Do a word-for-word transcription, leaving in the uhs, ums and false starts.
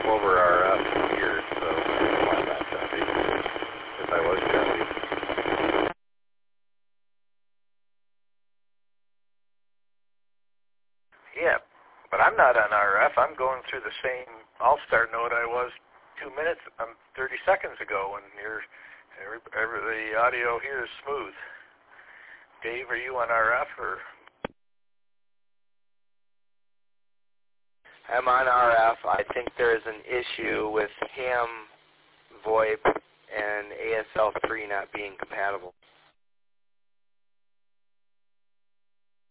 I'm over R F here, so I don't know why that's jumpy. If I was jumpy. Yeah, but I'm not on R F. I'm going through the same All-Star node I was two minutes, um, thirty seconds ago, and you're, every, every, the audio here is smooth. Dave, are you on R F or? I'm on R F. I think there's an issue with ham, VoIP, and A S L three not being compatible.